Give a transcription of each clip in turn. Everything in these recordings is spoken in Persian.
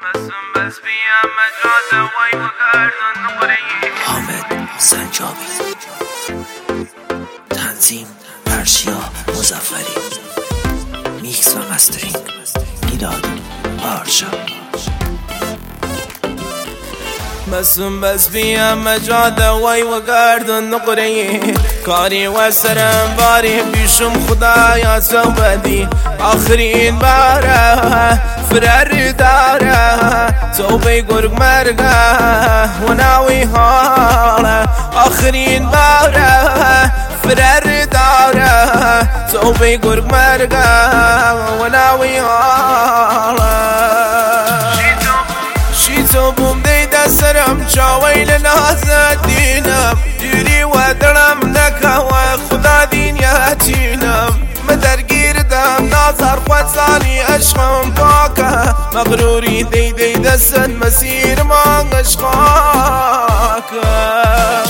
حامد سنجابی، تنظیم ارشیا مظفری، میکس و مسترینگ میلاد پارشا. مسم بس بيا مجادة وي وقارد النقري كاري وسرم باري بيشم خدايا سوبدي آخرين بارا فرار دارا توبي قرق مرقا وناوي هالا آخرين بارا فرار دارا توبي قرق مرقا وناوي هالا شيتو بوم ديدا سرم چاويل نازد دينم ديري ودرم نكوا خدا دين ياتينم مدرگير دم نازر خود زاني عشقم باكا مغروري دي دستن مسير ما عشقاكا.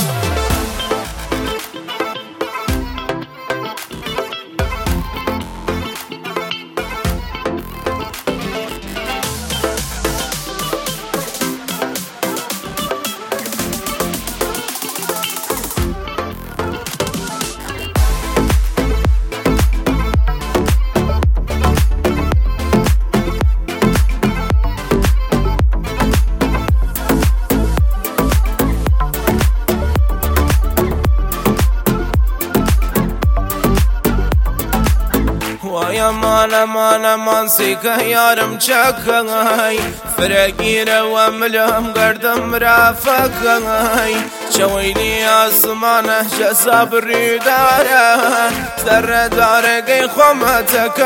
ويا مان سيكا يارم چكاي فرقير وملهم قردم رافقاي شويني آسمانه جساب الريدارة ذر دارقي خمتك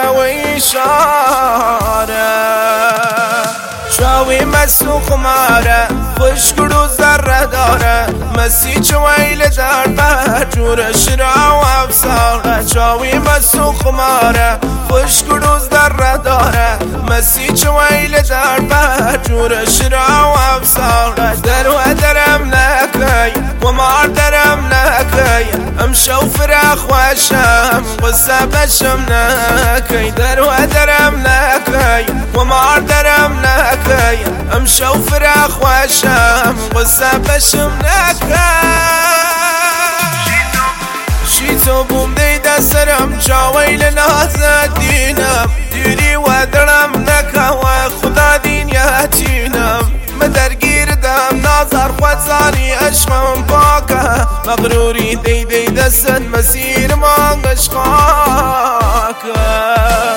ويشارة شاوي مسو خمارة خوشگرو ذره داره مسی چویل در بجور شرا و افساره شاوی مسو خماره خوشگرو ذره داره مسی چویل در بجور شرا و افساره در و درم نکی و مار درم نکی امشو فراخ وشم قصه بشم نکی در و درم نکی و مار درم نکی امشو فراخ وشم قصه بشم شيتو بوم ديدا سرم چاويل نازد دينم ديري ودرم نكوا خدا دين ياتينم مدرگير دم نازر خود زاني عشقم باكا مغروري دي دستن مسير ما عشقاكا.